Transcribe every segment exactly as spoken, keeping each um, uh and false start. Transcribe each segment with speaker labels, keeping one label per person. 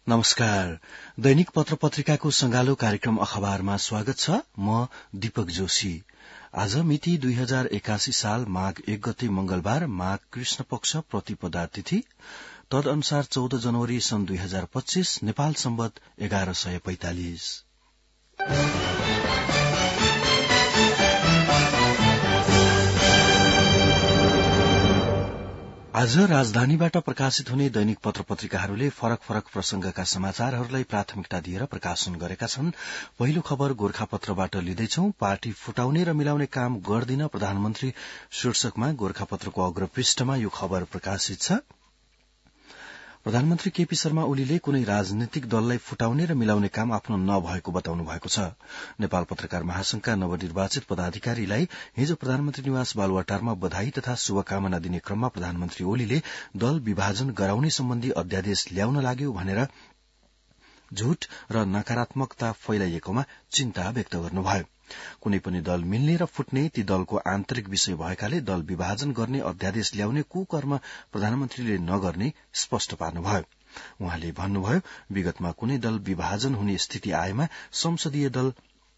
Speaker 1: नमस्कार। दैनिक पत्र पत्रिकाको संगालो कार्यक्रम अखबारमा स्वागत छ। म दीपक जोशी। आज मिति दुई हजार एकासी साल माघ एक गते मंगलबार, माघ कृष्ण पक्ष प्रतिपदा तिथि, तदनुसार चौध जनवरी सन् दुई हजार पच्चीस, नेपाल सम्वत एघार सय पैंतालिस। आज राजधानीबाट प्रकाशित हुने दैनिक पत्र पत्रिकाहरूले फरक फरक प्रसंगका समाचारहरूलाई प्राथमिकता दिएर प्रकाशन गरेका छन्। पहिलो खबर गोर्खापत्रबाट लिँदैछौ। पार्टी फुटाउने र मिलाउने काम गर्दिन प्रधानमन्त्री शीर्षकमा गोर्खापत्रको अग्रपृष्ठमा यो खबर प्रकाशित छ। प्रधानमन्त्री केपी शर्मा ओलीले कुनै राजनीतिक दललाई फुटाउने र मिलाउने काम आफ्नो नभएको बताउनु भएको छ। नेपाल पत्रकार महासंघका नवनिर्वाचित पदाधिकारीलाई हिजो प्रधानमन्त्री निवास बालुवाटारमा बधाई तथा शुभकामना दिने क्रममा प्रधानमन्त्री ओलीले दल विभाजन गराउने सम्बन्धी अध्यादेश ल्याउन लाग्यो भनेर झूट र नकारात्मकता फैलाइएकोमा चिन्ता व्यक्त गर्नुभयो। कुनै पनि दल मिल्ने र फुट्ने ती दलको आन्तरिक विषय भएकाले दल विभाजन गर्ने अध्यादेश ल्याउने कुकर्म प्रधानमन्त्रीले नगर्ने स्पष्ट पार्नुभयो। उहाँले भन्नुभयो, विगतमा कुनै दल विभाजन हुने स्थिति आएमा संसदीय दल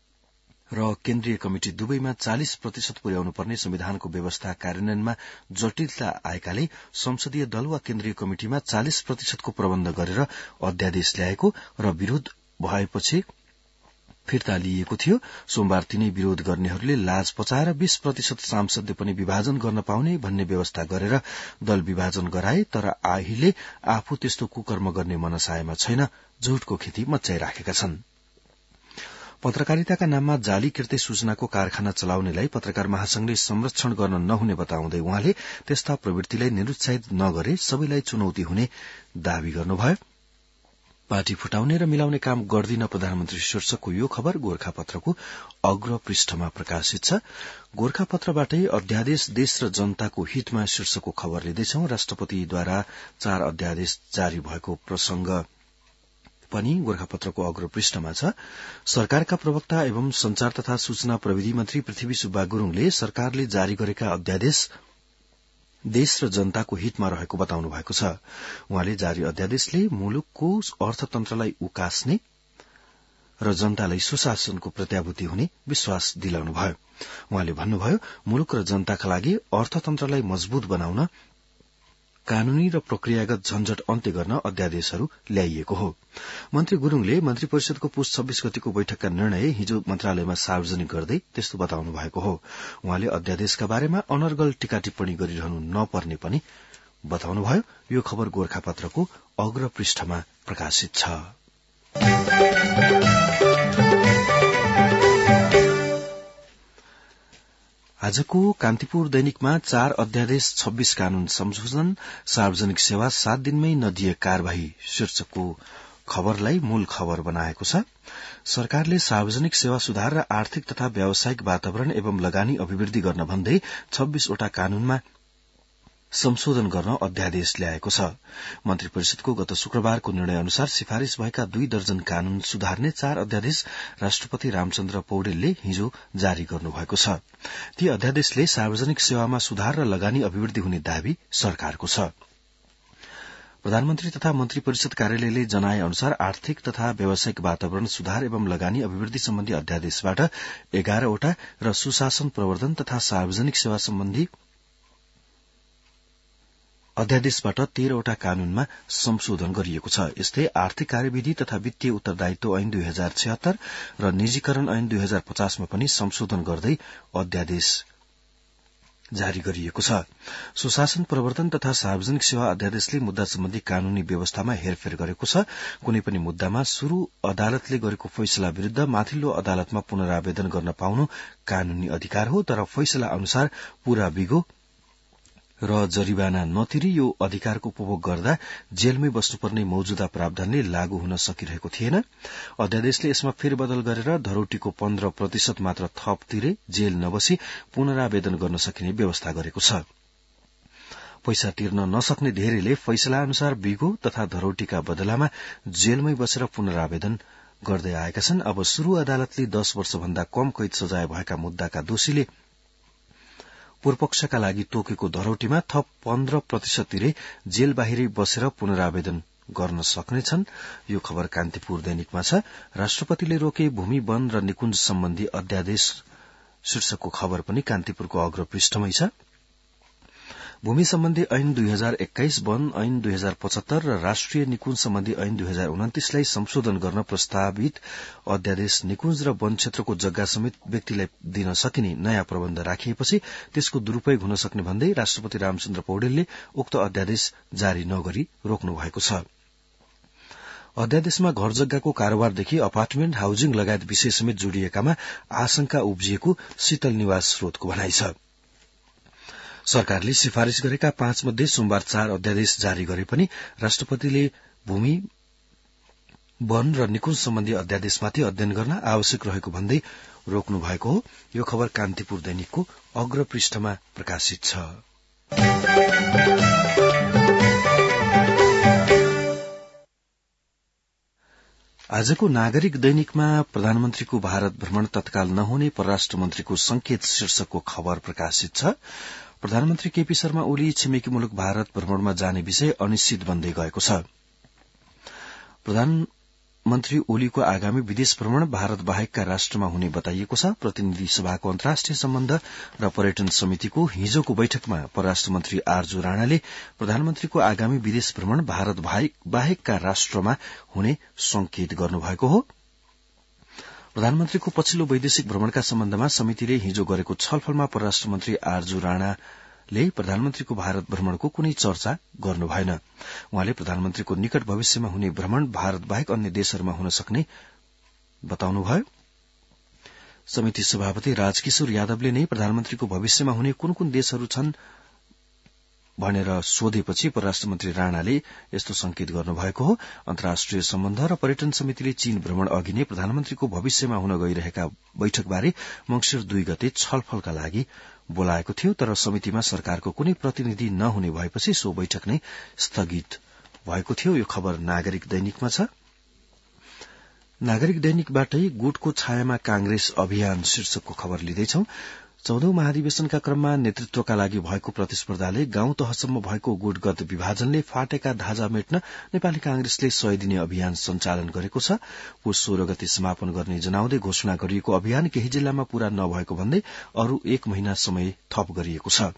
Speaker 1: र केन्द्रीय कमिटि दुवैमा चालिस प्रतिशत पुर्याउनु पर्ने संविधानको व्यवस्था कार्यान्वयनमा जटिलता आएकाले संसदीय दल वा केन्द्रीय कमिटिमा चालिस प्रतिशतको प्रबन्ध गरेर अध्यादेश ल्याएको र विरोध भएपछि फिर्ता लिइएको थियो। सोमबार तिनै विरोध गर्नेहरूले लाज पचाएर बीस प्रतिशत सांसदले पनि विभाजन गर्न पाउने भन्ने व्यवस्था गरेर दल विभाजन गराए, तर अहिले आफू त्यस्तो कुकर्म गर्ने मनसायमा छैन, झूटको खेती मच्चाइराखेका छन्। पत्रकारिताका नाममा जाली कृत्य सूचनाको कारखाना चलाउनेलाई पत्रकार महासंघले संरक्षण गर्न नहुने बताउँदै उहाँले त्यस्ता प्रवृत्तिलाई निरुत्साहित नगरे सबैलाई चुनौती हुने दावी गर्नुभयो। पार्टी फुटाउने र मिलाउने काम गर्दिन प्रधानमन्त्री शीर्षकको यो खबर गोर्खापत्रको अग्र पृष्ठमा प्रकाशित छ। गोर्खापत्रबाटै अध्यादेश देश र जनताको हितमा शीर्षकको खबर लिँदैछौ। राष्ट्रपतिद्वारा चार अध्यादेश जारी भएको प्रसंग पनि गोर्खापत्रको अग्र पृष्ठमा छ। सरकारका प्रवक्ता एवं संचार तथा सूचना प्रविधि मन्त्री पृथ्वी सुब्बा गुरूङले सरकारले जारी गरेका अध्यादेश देश र जनताको हितमा रहेको बताउनु भएको छ। उहाँले जारी अध्यादेशले मुलुकको अर्थतन्त्रलाई उकास्ने र जनतालाई सुशासनको प्रत्याभूति हुने विश्वास दिलाउनुभयो। उहाँले भन्नुभयो, मुलुक र जनताका लागि अर्थतन्त्रलाई मजबूत बनाउन कानूनी र प्रक्रियागत झन्झट अन्त्य गर्न अध्यादेशहरू ल्याइएको हो। मन्त्री गुरूङले मन्त्री परिषदको पुस छब्बीस गतिको बैठकका निर्णय हिजो मन्त्रालयमा सार्वजनिक गर्दै त्यस्तो बताउनु भएको हो। उहाँले अध्यादेशका बारेमा अनर्गल टीका टिप्पणी गरिरहनु नपर्ने पनि बताउनुभयो। यो खबर गोर्खापत्रको अग्र पृष्ठमा प्रकाशित छ। आजको कान्तिपुर दैनिकमा चार अध्यादेश छब्बीस कानून संशोधन, सार्वजनिक सेवा सात दिनमै नदिए कार्यवाही शीर्षकको खबरलाई मूल खबर बनाएको छ। सरकारले सार्वजनिक सेवा सुधार र आर्थिक तथा व्यावसायिक वातावरण एवं लगानी अभिवृद्धि गर्न भन्दै छब्बीसवटा कानूनमा संशोधन गर्न अध्यादेश ल्याएको छ। मन्त्री परिषदको गत शुक्रबारको निर्णय अनुसार सिफारिश भएका दुई दर्जन कानून सुधार्ने चार अध्यादेश राष्ट्रपति रामचन्द्र पौडेलले हिजो जारी गर्नुभएको छ। ती अध्यादेशले सार्वजनिक सेवामा सुधार र लगानी अभिवृद्धि हुने दावी सरकारको छ। प्रधानमन्त्री तथा मन्त्री परिषद कार्यालयले जनाए अनुसार आर्थिक तथा व्यावसायिक वातावरण सुधार एवं लगानी अभिवृद्धि सम्बन्धी अध्यादेशबाट एघारवटा र सुशासन प्रवर्धन तथा सार्वजनिक सेवा सम्बन्धी अध्यादेशबाट तेह्रवटा कानूनमा संशोधन गरिएको छ। यस्तै आर्थिक कार्यविधि तथा वित्तीय उत्तरदायित्व ऐन दुई हजार छिहत्तर र निजीकरण ऐन दुई हजार पचासमा पनि संशोधन गर्दै अध्यादेश जारी गरिएको छ। सुशासन प्रवर्तन तथा सार्वजनिक सेवा अध्यादेशले मुद्दा सम्बन्धी कानूनी व्यवस्थामा हेरफेर गरेको छ। कुनै पनि मुद्दामा शुरू अदालतले गरेको फैसला विरूद्ध माथिल्लो अदालतमा पुनरावेदन गर्न पाउनु कानूनी अधिकार हो, तर फैसला अनुसार पूरा बिगो र जरिवाना नतिरी यो अधिकारको उपभोग गर्दा जेलमै बस्नुपर्ने मौजूदा प्रावधानले लागू हुन सकिरहेको थिएन। अध्यादेशले यसमा फेरबदल गरेर धरोटीको पन्ध्र प्रतिशत मात्र थप तिरे जेल नबसी पुनरावेदन गर्न सकिने व्यवस्था गरेको छ। पैसा तिर्न नसक्ने धेरैले फैसला अनुसार बिगो तथा धरोटीका बदलामा जेलमै बसेर पुनरावेदन गर्दै आएका छन्। अब शुरू अदालतले दश वर्षभन्दा कम कैद सजाय भएका मुद्दाका दोषीले पूर्वपक्षका लागि तोकेको धरौटीमा थप पन्ध्र प्रतिशत तिरे जेल बाहिरै बसेर पुनरावेदन गर्न सक्नेछन्। यो खबर कान्तिपुर दैनिकमा छ। राष्ट्रपतिले रोके भूमि वन र निकुञ्ज सम्बन्धी अध्यादेश शीर्षकको खबर पनि कान्तिपुरको अग्रपृष्ठमै छ। भूमि सम्बन्धी ऐन दुई हजार एक्काइस, वन ऐन दुई हजार पचहत्तर र राष्ट्रिय निकुञ्ज सम्बन्धी ऐन दुई हजार उन्तिसलाई संशोधन गर्न प्रस्तावित अध्यादेश निकुञ्ज र वन क्षेत्रको जग्गा समेत व्यक्तिलाई दिन सकिने नयाँ प्रबन्ध राखिएपछि त्यसको दुरूपयोग हुन सक्ने भन्दै राष्ट्रपति रामचन्द्र पौडेलले उक्त अध्यादेश जारी नगरी रोक्नु भएको छ। अध्यादेशमा घर जग्गाको कारोबारदेखि अपार्टमेन्ट, हाउजिङ लगायत विषय समेत जोडिएकामा आशंका उब्जिएको शीतल निवास स्रोतको भनाइ छ। सरकारले सिफारिश गरेका पाँच मध्ये सोमबार चार अध्यादेश जारी गरे पनि राष्ट्रपतिले भूमि वन र निकुञ्ज सम्बन्धी अध्यादेशमाथि अध्ययन गर्न आवश्यक रहेको भन्दै रोक्नु भएको हो। यो खबर कान्तिपुर दैनिकको अग्रपृष्ठमा प्रकाशित छ। आजको नागरिक दैनिकमा प्रधानमन्त्रीको भारत भ्रमण तत्काल नहुने परराष्ट्र मन्त्रीको संकेत शीर्षकको खबर प्रकाशित छ। प्रधानमन्त्री केपी शर्मा ओली छिमेकी मुलुक भारत भ्रमणमा जाने विषय अनिश्चित बन्दै गएको छ। प्रधानमन्त्री ओलीको आगामी विदेश भ्रमण भारत बाहेकका राष्ट्रमा हुने बताइएको छ। प्रतिनिधि सभाको अन्तर्राष्ट्रिय सम्बन्ध र पर्यटन समितिको हिजोको बैठकमा परराष्ट्र मन्त्री आरजू राणाले प्रधानमन्त्रीको आगामी विदेश भ्रमण भारत बाहेकका राष्ट्रमा हुने संकेत गर्नुभएको हो। प्रधानमन्त्रीको पछिल्लो वैदेशिक भ्रमणका सम्बन्धमा समितिले हिजो गरेको छलफलमा परराष्ट्र मन्त्री आरजू राणाले प्रधानमन्त्रीको भारत भ्रमणको कुनै चर्चा गर्नु भएन। उहाँले प्रधानमन्त्रीको निकट भविष्यमा हुने भ्रमण भारत बाहेक अन्य देशहरूमा हुन सक्ने बताउनुभयो। समिति सभापति राजकिशोर यादवले नै प्रधानमन्त्रीको भविष्यमा हुने कुन कुन देशहरू छन् भनेर सोधेपछि परराष्ट्र मन्त्री राणाले यस्तो संकेत गर्नुभएको हो। अन्तर्राष्ट्रिय सम्बन्ध र पर्यटन समितिले चीन भ्रमण अघि नै प्रधानमन्त्रीको भविष्यमा हुन गइरहेका बैठकबारे मंसिर दुई गते छलफलका लागि बोलाएको थियो, तर समितिमा सरकारको कुनै प्रतिनिधि नहुने भएपछि सो बैठक नै स्थगित भएको थियो। यो खबर नागरिक दैनिकमा छ। नागरिक दैनिकबाटै गुटको छायामा कांग्रेस अभियान शीर्षकको खबर लिँदैछौं। चौधौं महाधिवेशनका क्रममा नेतृत्वका लागि भएको प्रतिस्पर्धाले गाउँ तहसम्म भएको गुटगत विभाजनले फाटेका धाजा मेट्न नेपाली कांग्रेसले सय दिने अभियान सञ्चालन गरेको छ। पुष सोह्र गते समापन गर्ने जनाउँदै घोषणा गरिएको अभियान केही जिल्लामा पूरा नभएको भन्दै अरू एक महिना समय थप गरिएको छ।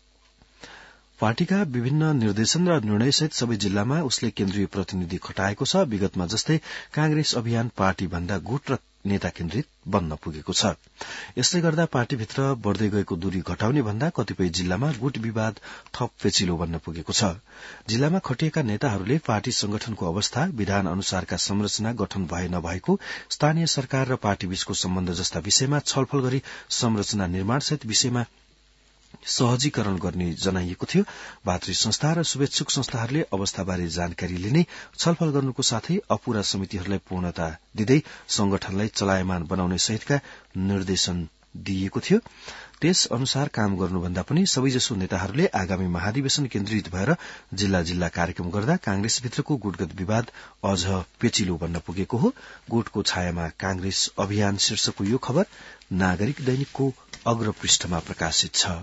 Speaker 1: पार्टीका विभिन्न निर्देशन र निर्णयसहित सबै जिल्लामा उसले केन्द्रीय प्रतिनिधि खटाएको छ। विगतमा जस्तै कांग्रेस अभियान पार्टी भन्दा गुट र नेता केन्द्रित बन्न पुगेको छ। यसले गर्दा पार्टीभित्र बढ़दै गएको दूरी घटाउने भन्दा कतिपय जिल्लामा गुट विवाद थप पेचिलो बन्न पुगेको छ। जिल्लामा खटिएका नेताहरूले पार्टी संगठनको अवस्था, विधान अनुसारका संरचना गठन भए नभएको, स्थानीय सरकार र पार्टीबीचको सम्बन्ध जस्ता विषयमा छलफल गरी संरचना निर्माण सहित विषयमा सहजीकरण गर्ने जनाइएको थियो। भातृ संस्था र शुभेच्छुक संस्थाहरूले अवस्थाबारे जानकारी लिने, छलफल गर्नुको साथै अपूरा समितिहरूलाई पूर्णता दिँदै संगठनलाई चलायमान बनाउने सहितका निर्देशन दिइएको थियो। त्यस अनुसार काम गर्नुभन्दा पनि सबैजसो नेताहरूले आगामी महाधिवेशन केन्द्रित भएर जिल्ला जिल्ला कार्यक्रम गर्दा कांग्रेसभित्रको गुटगत विवाद अझ पेचिलो बन्न पुगेको हो। गुटको छायामा कांग्रेस अभियान शीर्षकको यो खबर नागरिक दैनिकको अग्रपृष्ठमा प्रकाशित छ।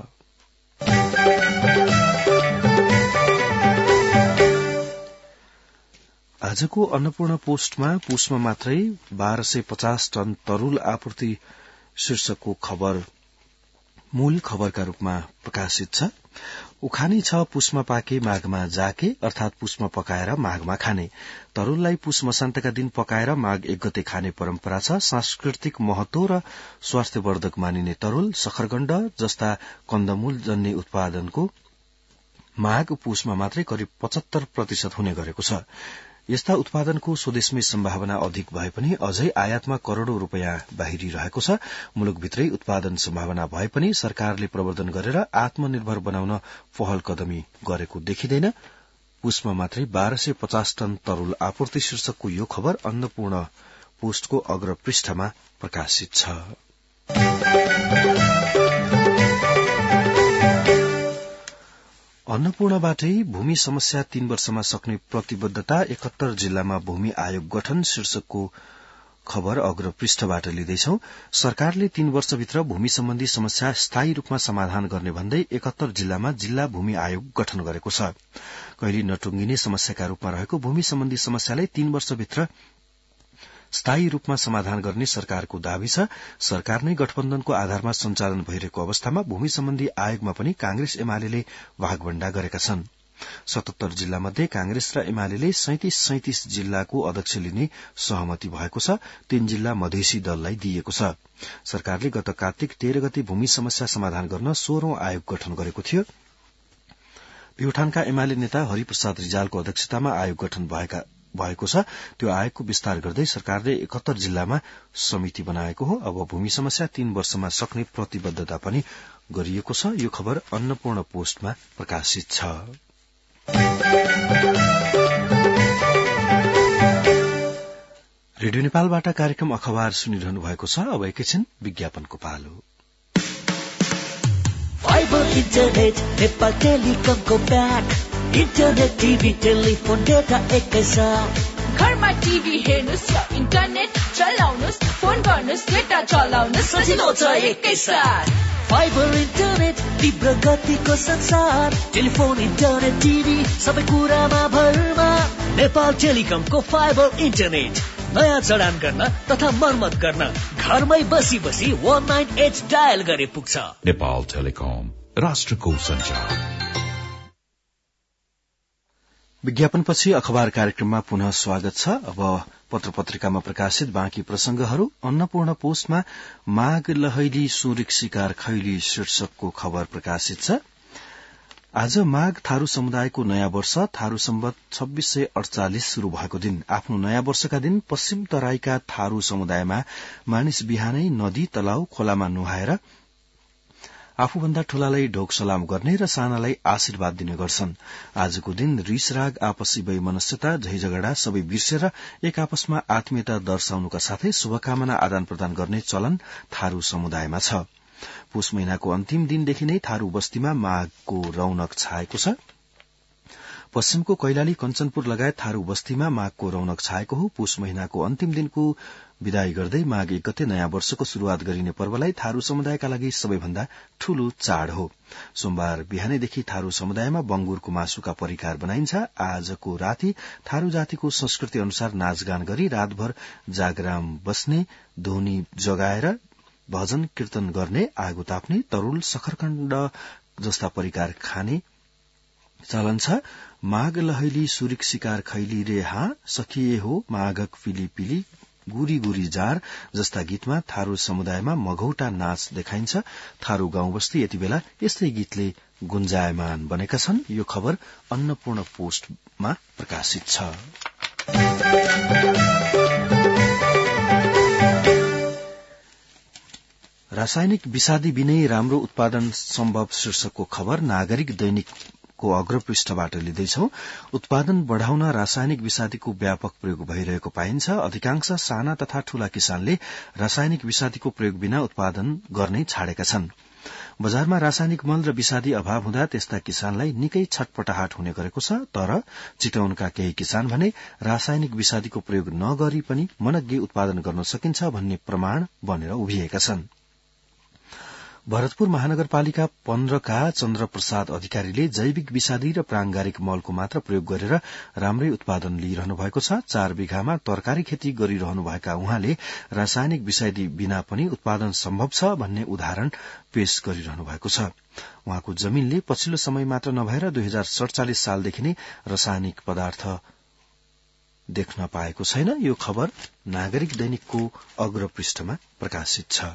Speaker 1: आजको अन्नपूर्ण पोस्टमा पुसमा मात्रै बाह्र सय पचास टन तरूल आपूर्ति शीर्षकको खबर मूल खबरका रूपमा प्रकाशित छ। उखानी छ पुसमा पाके माघमा जाके, अर्थात पुसमा पकाएर माघमा खाने। तरूललाई पुस मसान्तका दिन पकाएर माघ एक गते खाने परम्परा छ। सांस्कृतिक महत्व र स्वास्थ्यवर्धक मानिने तरूल, सखरगण्ड जस्ता कन्दमूल जन्य उत्पादनको माघ पुसमा मात्रै करिब पचहत्तर प्रतिशत हुने गरेको छ। यस्ता उत्पादनको स्वदेशमै सम्भावना अधिक भए पनि अझै आयातमा करोड़ौं रूपियाँ बाहिरिरहेको छ। मुलुकभित्रै उत्पादन सम्भावना भए पनि सरकारले प्रवर्धन गरेर आत्मनिर्भर बनाउन पहल कदमी गरेको देखिँदैन। पुसमा मात्रै बाह्र सय पचास टन तरूल आपूर्ति शीर्षकको यो खबर अन्नपूर्ण पोस्टको अग्रपृष्ठमा प्रकाशित छ। अन्नपूर्णबाटै भूमि समस्या तीन वर्षमा सक्ने प्रतिबद्धता, एकहत्तर जिल्लामा भूमि आयोग गठन शीर्षकको खबर अग्र पृष्ठबाट लिँदैछौ। सरकारले तीन वर्षभित्र भूमि सम्बन्धी समस्या स्थायी रूपमा समाधान गर्ने भन्दै एकहत्तर जिल्लामा जिल्ला भूमि आयोग गठन गरेको छ। कहिले नटुंगिने समस्याका रूपमा रहेको भूमि सम्बन्धी समस्यालाई तीन वर्षभित्र स्थायी रूपमा समाधान गर्ने सरकारको दावी छ। सरकार नै गठबन्धनको आधारमा सञ्चालन भइरहेको अवस्थामा भूमि सम्बन्धी आयोगमा पनि कांग्रेस एमाले भागभण्डा गरेका छन्। सतहत्तर जिल्ला मध्ये कांग्रेस र एमाले सैंतिस सैंतिस जिल्लाको अध्यक्ष लिने सहमति भएको छ। तीन जिल्ला मधेसी दललाई दिइएको छ। सरकारले गत कार्तिक तेह्र गते भूमि समस्या समाधान गर्न सोह्रौं आयोग गठन गरेको थियो। प्युठानका एमाले नेता हरिप्रसाद रिजालको अध्यक्षतामा आयोग गठन भएका भएको छ। त्यो आयोगको विस्तार गर्दै सरकारले एकहत्तर जिल्लामा समिति बनाएको हो। अब भूमि समस्या तीन वर्षमा सक्ने प्रतिबद्धता पनि गरिएको छ। यो खबर अन्नपूर्ण पोस्टमा प्रकाशित छ। रेडियो नेपालबाट कार्यक्रम अखबार सुनिरहनु भएको छ। अब एकैछिन विज्ञापनको पालो।
Speaker 2: फाइबर इन्टरनेट नेपाल टेलिकमको pack, internet TV telephone data एकैसाथ।
Speaker 3: घरमा टिभी हेर्नुस् र इन्टरनेट चलाउनुस्, फोन गर्नुस्, डेटा चलाउनुस्, सजिलो छ एकैसाथ।
Speaker 2: फाइबर इन्टरनेट तीव्र गतिको संसार, टेलिफोन इन्टरनेट टिभी सबै कुरामा भरमा। नेपाल टेलिकमको फाइबर इन्टरनेट नयाँ जडान गर्न तथा मर्मत गर्न घरमै बसी बसी वन नाइन एट डायल गरे पुग्छ।
Speaker 4: नेपाल टेलिकम, राष्ट्रको सञ्चार।
Speaker 1: विज्ञापनपछि अखबार कार्यक्रममा पुनः स्वागत छ। अब पत्र पत्रिकामा प्रकाशित बाँकी प्रसंगहरू। अन्नपूर्ण पोस्टमा माघ लहैली सुरिक शिकार खैली शीर्षकको खबर प्रकाशित छ। आज माघ थारू समुदायको नयाँ वर्ष थारू सम्वत छब्बीस सय अड़चालिस शुरू भएको दिन। आफ्नो नयाँ वर्षका दिन पश्चिम तराईका थारू समुदायमा मानिस बिहानै नदी, तलाउ, खोलामा नुहाएर आफूभन्दा ठूलालाई ढोक सलाम गर्ने र सानालाई आशीर्वाद दिने गर्छन्। आजको दिन रिसराग, आपसी वैमनस्यता, झैझगडा सबै बिर्सेर एक आपसमा आत्मीयता दर्शाउनुका साथै शुभकामना आदान प्रदान गर्ने चलन थारू समुदायमा छ। पुष महिनाको अन्तिम दिनदेखि नै थारू बस्तीमा माघको रौनक छाएको छ। पश्चिमको कैलाली, कञ्चनपुर लगायत थारू बस्तीमा माघको रौनक छाएको हो। पुष महिनाको अन्तिम दिनको विदाई गर्दै माघ एक गते नयाँ वर्षको शुरूआत गरिने पर्वलाई थारू समुदायका लागि सबैभन्दा ठूलो चाड हो। सोमबार बिहानैदेखि थारू समुदायमा बंगुरको मासुका परिकार बनाइन्छ। आजको राति थारू जातिको संस्कृति अनुसार नाचगान गरी रातभर जागराम बस्ने, ध्वनि जगाएर भजन कीर्तन गर्ने, आगो ताप्ने, तरूल, सखरखण्ड जस्ता परिकार खाने चलन छ। माघ लहैली सुरिक शिकार खैली रे हा सखिए हो माघक पिली पिली गुरी गुरी जार जस्ता गीतमा थारू समुदायमा मघौटा नाच देखाइन्छ। थारू गाउँ बस्ती यति बेला यस्तै गीतले गुन्जायमान बनेका छन्। यो खबर अन्नपूर्ण पोस्टमा प्रकाशित छ। रासायनिक विषादी बिनै राम्रो उत्पादन सम्भव शीर्षकको खबर नागरिक दैनिकको अग्रपृष्ठबाट लिँदैछौ। उत्पादन बढ़ाउन रासायनिक विषादीको व्यापक प्रयोग भइरहेको पाइन्छ। अधिकांश साना तथा ठूला किसानले रासायनिक विषादीको प्रयोग बिना उत्पादन गर्नै छाडेका छन्। बजारमा रासायनिक मल र विषादी अभाव हुँदा त्यस्ता किसानलाई निकै छटपटाहट हुने गरेको छ। तर चितवनका केही किसान भने रासायनिक विषादीको प्रयोग नगरी पनि मनग्गे उत्पादन गर्न सकिन्छ भन्ने प्रमाण बनेर उभिएका छन्। भरतपुर महानगरपालिका पन्ध्रका चन्द्र प्रसाद अधिकारीले जैविक विषादी र प्रांगारिक मलको मात्र प्रयोग गरेर राम्रै उत्पादन लिइरहनु भएको छ। चार बिघामा तरकारी खेती गरिरहनुभएका उहाँले रासायनिक विषादी बिना पनि उत्पादन सम्भव छ भन्ने उदाहरण पेश गरिरहनु भएको छ। उहाँको जमीनले पछिल्लो समय मात्र नभएर दुई हजार सड़चालिस सालदेखि नै रासायनिक पदार्थ देख्न पाएको छैन। यो खबर नागरिक दैनिकको अग्रपृष्ठमा प्रकाशित छ।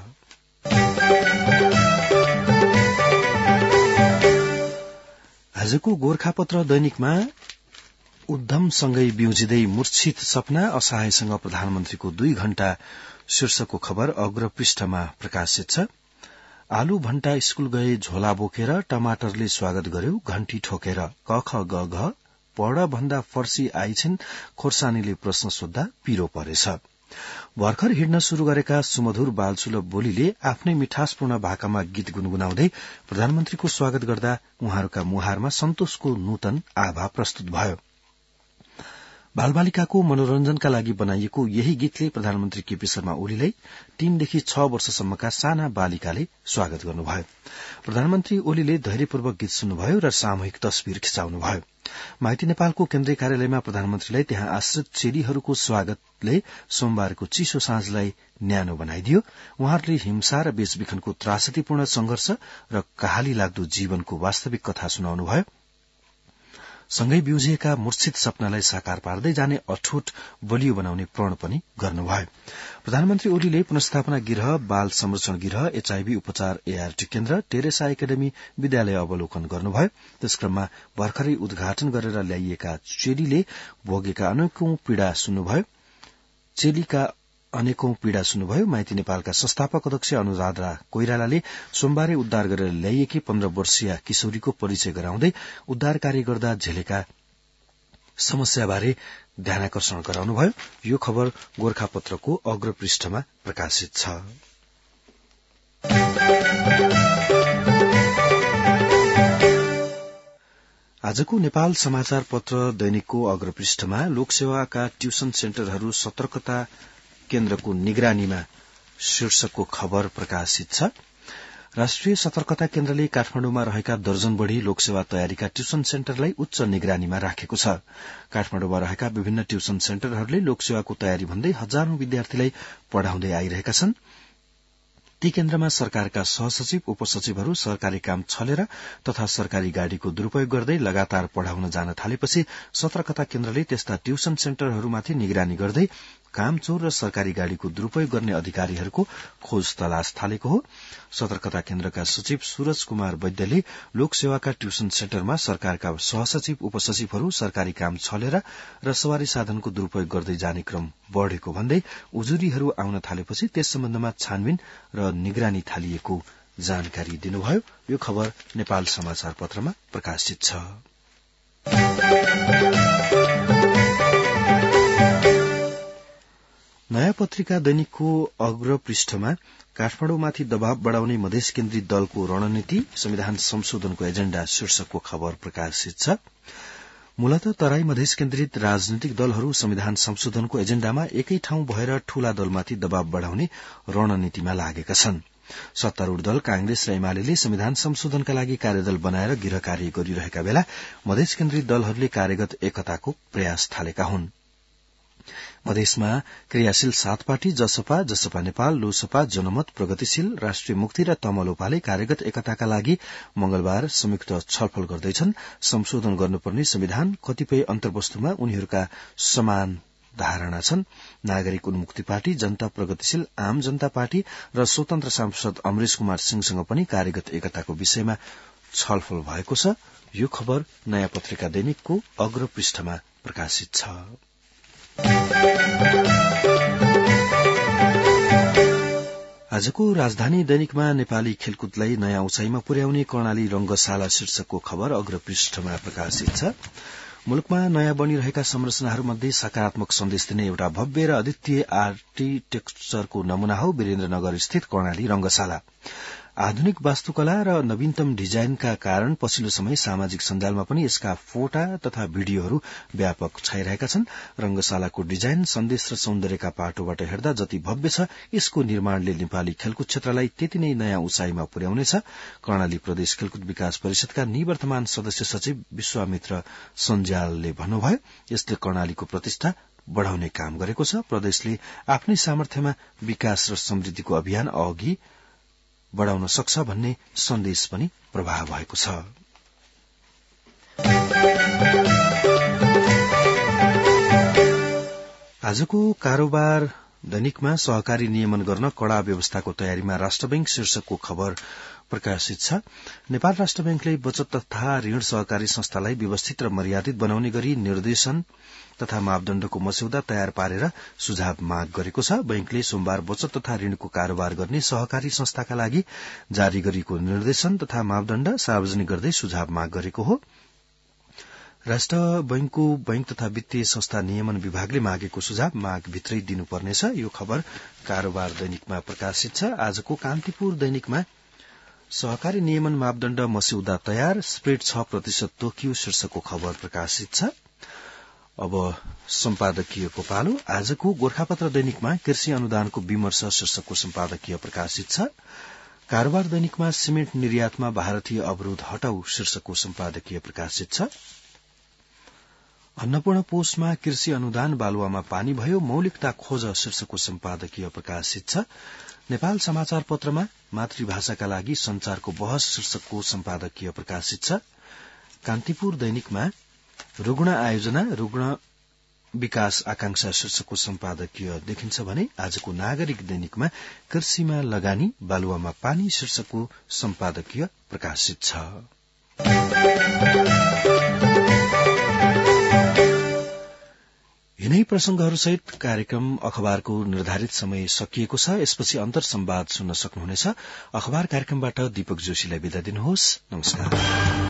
Speaker 1: आजको गोर्खापत्र दैनिकमा उद्धमसँगै बिउजिँदै मूर्छित सपना, असहायसँग प्रधानमन्त्रीको दुई घण्टा शीर्षकको खबर अग्रपृष्ठमा प्रकाशित छ। आलु भण्टा स्कूल गए झोला बोकेर, टमाटरले स्वागत गर्यो घण्टी ठोकेर, क ख ग घ पढ भन्दा फर्सी आइछिन्, खोर्सानीले प्रश्न सोद्धा पिरो परेछ। भर्खर हिँड्न शुरू गरेका सुमधुर बालसुलभ बोलीले आफ्नै मिठासपूर्ण भाकामा गीत गुनगुनाउँदै प्रधानमन्त्रीको स्वागत गर्दा उहाँहरूका मुहारमा सन्तोषको नूतन आभा प्रस्तुत भयो। बालबालिकाको मनोरञ्जनका लागि बनाइएको यही गीतले प्रधानमन्त्री केपी शर्मा ओलीलाई तीनदेखि छ वर्षसम्मका साना बालिकाले स्वागत गर्नुभयो। प्रधानमन्त्री ओलीले धैर्यपूर्वक गीत सुन्नुभयो र सामूहिक तस्विर खिचाउनुभयो। माइती नेपालको केन्द्रीय कार्यालयमा प्रधानमन्त्रीलाई त्यहाँ आश्रित चेलीहरूको स्वागतले सोमबारको चिसो साँझलाई न्यानो बनाइदियो। उहाँहरूले हिंसा र बेचबिखनको त्रासदीपूर्ण संघर्ष र कहाली लाग्दो जीवनको वास्तविक कथा सुनाउनुभयो। सँगै बिउजिएका मूर्छित सपनालाई साकार पार्दै जाने अठोट बलियो बनाउने प्रण पनि गर्नुभयो। प्रधानमन्त्री ओलीले पुनस्थापना गृह, बाल संरक्षण गृह, एचआईभी उपचार एआरटी केन्द्र, टेरेसा एकाडेमी विद्यालय अवलोकन गर्नुभयो। त्यसक्रममा भर्खरै उद्घाटन गरेर ल्याइएका चेलीले भोगेका अनेकौं पीड़ा सुन्नुभयो चेलीका अनेकौं पीड़ा सुन्नुभयो। माइती नेपालका संस्थापक अध्यक्ष अनुराधा कोइरालाले सोमबारै उद्धार गरेर ल्याइएकी पन्ध्र वर्षीय किशोरीको परिचय गराउँदै उद्धार कार्य गर्दा झेलेका समस्याबारे ध्यानाकर्षण गराउनुभयो। यो खबर गोर्खापत्रको अग्रपृष्ठमा प्रकाशित छ। आजको नेपाल समाचार पत्र दैनिकको अग्रपृष्ठमा लोकसेवाका ट्युसन सेन्टरहरू सतर्कता केन्द्रको निगरानीमा शीर्षकको खबर प्रकाशित छ। राष्ट्रिय सतर्कता केन्द्रले काठमाडौँमा रहेका दर्जन बढ़ी लोकसेवा तयारीका ट्युसन सेन्टरलाई उच्च निगरानीमा राखेको छ। काठमाडौँमा रहेका विभिन्न ट्युसन सेन्टरहरूले लोकसेवाको तयारी भन्दै हजारौं विद्यार्थीलाई पढ़ाउँदै आइरहेका छन्। ती केन्द्रमा सरकारका सहसचिव, उपसचिवहरू सरकारी काम छलेर तथा सरकारी गाड़ीको दुरूपयोग गर्दै लगातार पढ़ाउन जान थालेपछि सतर्कता केन्द्रले त्यस्ता ट्युसन सेन्टरहरूमाथि निगरानी गर्दै कामचोर र सरकारी गाड़ीको दुरूपयोग गर्ने अधिकारीहरूको खोज तलाश थालेको हो। सतर्कता केन्द्रका सचिव सूरज कुमार वैद्यले लोकसेवाका ट्युसन सेन्टरमा सरकारका सहसचिव, उपसचिवहरू सरकारी काम छलेर र सवारी साधनको दुरूपयोग गर्दै जाने क्रम बढ़ेको भन्दै उजुरीहरू आउन थालेपछि त्यस सम्बन्धमा छानबिन र निगरानी थालिएको जानकारी दिनुभयो। यो खबर नेपाल समाचार पत्रमा प्रकाशित छ। नयाँ पत्रिका दैनिकको अग्र पृष्ठमा काठमाडौँमाथि दबाव बढ़ाउने मधेस केन्द्रित दलको रणनीति, संविधान संशोधनको एजेण्डा शीर्षकको खबर प्रकाशित छ। मूलत तराई मधेस केन्द्रित राजनीतिक दलहरू संविधान संशोधनको एजेण्डामा एकै ठाउँ भएर ठूला दलमाथि दबाव बढ़ाउने रणनीतिमा लागेका छन्। सत्तारूढ़ दल कांग्रेस र एमाले संविधान संशोधनका लागि कार्यदल बनाएर गृह कार्य गरिरहेका बेला मधेस केन्द्रित दलहरूले कार्यगत एकताको प्रयास थालेका हुन्। मधेसमा क्रियाशील सात पार्टी जसपा, जसपा नेपाल, लोसपा, जनमत, प्रगतिशील, राष्ट्रिय मुक्ति र तमलोपाले कार्यगत एकताका लागि मंगलबार संयुक्त छलफल गर्दैछन्। संशोधन गर्नुपर्ने संविधान कतिपय अन्तर्वस्तुमा उनीहरूका समान धारणा छन्। नागरिक उन्मुक्ति पार्टी, जनता प्रगतिशील, आम जनता पार्टी र स्वतन्त्र सांसद अमरेश कुमार सिंहसँग पनि कार्यगत एकताको विषयमा छलफल भएको छ। यो खबर नयाँ पत्रिका दैनिकको अग्र पृष्ठमा प्रकाशित छ। आजको राजधानी दैनिकमा नेपाली खेलकुदलाई नयाँ उचाइमा पुर्याउने कर्णाली रंगशाला शीर्षकको खबर अग्र पृष्ठमा प्रकाशित छ। मुलुकमा नयाँ बनिरहेका संरचनाहरूमध्ये सकारात्मक सन्देश दिने एउटा भव्य र अद्वितीय आर्किटेक्चरको नमूना हो वीरेन्द्रनगर स्थित कर्णाली रंगशाला। आधुनिक वास्तुकला र नवीनतम डिजाइनका कारण पछिल्लो समय सामाजिक सञ्जालमा पनि यसका फोटा तथा भिडियोहरू व्यापक छाइरहेका छन्। रंगशालाको डिजाइन, सन्देश र सौन्दर्यका पाटोबाट हेर्दा जति भव्य छ, यसको निर्माणले नेपाली खेलकुद क्षेत्रलाई त्यति नै नयाँ उचाइमा पुर्याउनेछ। कर्णाली प्रदेश खेलकुद विकास परिषदका निवर्तमान सदस्य सचिव विश्वामित्र सञ्जालले भन्नुभयो, यसले कर्णालीको प्रतिष्ठा बढ़ाउने काम गरेको छ। प्रदेशले आफ्नै सामर्थ्यमा विकास र समृद्धिको अभियान अघि बढ़ाउन सक्छ भन्ने सन्देश पनि प्रभाव भएको छ। आजको कारोबार दैनिकमा सहकारी नियमन गर्न कड़ा व्यवस्थाको तयारीमा राष्ट्र बैंक शीर्षकको खबर प्रकाशित छ। नेपाल राष्ट्र बैंकले बचत तथा ऋण सहकारी संस्थालाई व्यवस्थित र मर्यादित बनाउने गरी निर्देशन तथा मापदण्डको मस्यौदा तयार पारेर सुझाव माग गरेको छ। बैंकले सोमबार बचत तथा ऋणको कारोबार गर्ने सहकारी संस्थाका लागि जारी गरिएको निर्देशन तथा मापदण्ड सार्वजनिक गर्दै सुझाव माग गरेको हो। राष्ट्र बैंकको बैंक तथा वित्तीय संस्था नियमन विभागले मागेको सुझाव मागभित्रै दिनुपर्नेछ। यो खबर कारोबार दैनिकमा प्रकाशित छ। आजको कान्तिपुर दैनिकमा सहकारी नियमन मापदण्ड मस्यौदा तयार, स्प्रेड छ प्रतिशत तोकियो शीर्षकको खबर प्रकाशित छ। अब सम्पादकीयको पालो। आजको गोरखापत्र दैनिकमा कृषि अनुदानको विमर्श शीर्षकको सम्पादकीय प्रकाशित छ। कारोबार दैनिकमा सिमेन्ट निर्यातमा भारतीय अवरोध हटाऊ शीर्षकको सम्पादकीय प्रकाशित छ। अन्नपूर्ण पोषमा कृषि अनुदान बालुवामा पानी भयो मौलिकता खोज शीर्षकको सम्पादकीय प्रकाशित छ। नेपाल समाचार पत्रमा मातृभाषाका लागि संचारको बहस शीर्षकको सम्पादकीय प्रकाशित छ। कान्तिपुर दैनिकमा रुग्ण आयोजना रुग्ण विकास आकांक्षा शीर्षकको सम्पादकीय देखिन्छ भने आजको नागरिक दैनिकमा कृषिमा लगानी बालुवामा पानी शीर्षकको सम्पादकीय प्रकाशित छ। यिनै प्रसंगहरूसहित कार्यक्रम अखबारको निर्धारित समय सकिएको छ। यसपछि अन्तर संवाद सुन्न सक्नुहुनेछ। अखबार कार्यक्रमबाट दीपक जोशीलाई बिदा दिनुहोस्। नमस्कार।